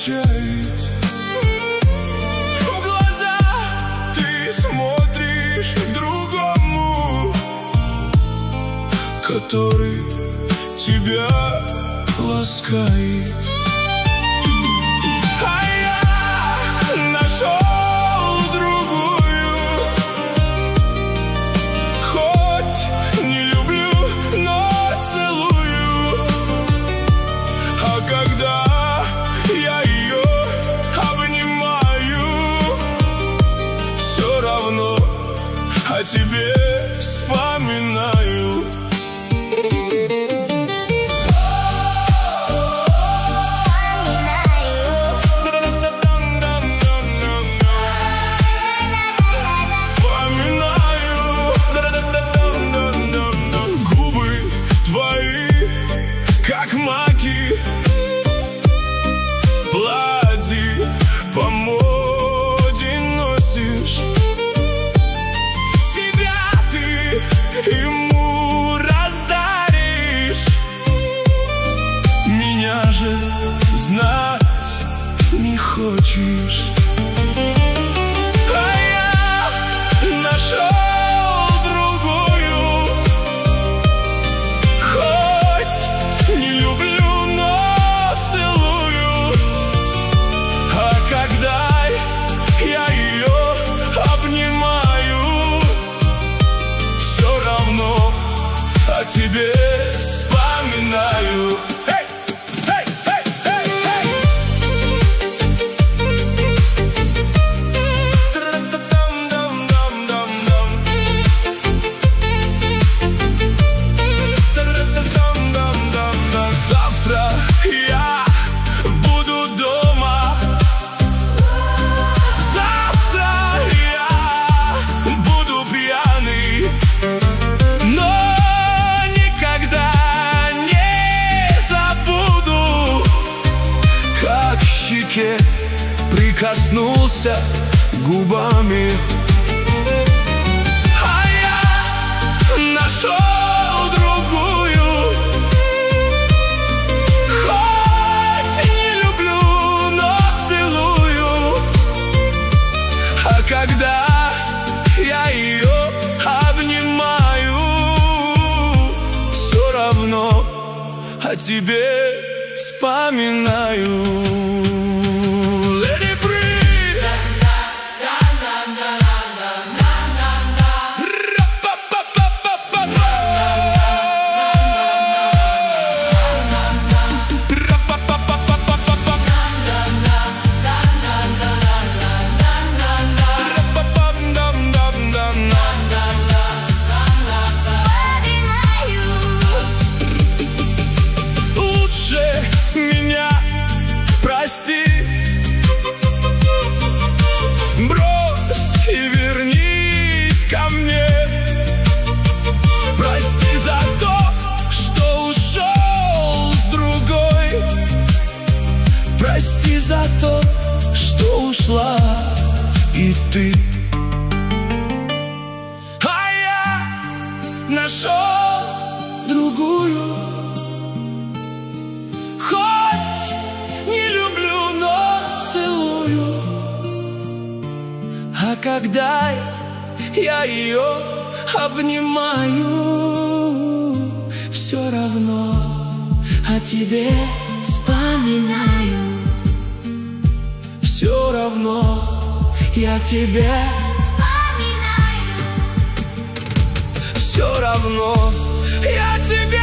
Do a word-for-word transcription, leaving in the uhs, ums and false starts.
отвечает. В глаза ты смотришь другому, который тебя ласкает. А я нашел другую, хоть не люблю, но целую. А когда я ее обнимаю, все равно о тебе вспоминаю. Как маки, платье по моде носишь. Себя ты ему раздаришь, меня же знать не хочешь. А я нашел о тебе вспоминаю. Эй, эй, эй, эй, эй. Тра-та-дам-дам-дам-дам-дам. Тра-та-дам-дам-дам-дам. Завтра я буду дома. Завтра я буду пьяный, прикоснулся губами. А я нашел другую, хоть не люблю, но целую. А когда я ее обнимаю, все равно о тебе вспоминаю. Брось и вернись ко мне. Прости за то, что ушел с другой. Прости за то, что ушла и ты. А я нашел другую, хоть не люблю, но целую. А когда я ее обнимаю, все равно о тебе вспоминаю. Все равно я тебя вспоминаю. Все равно я тебя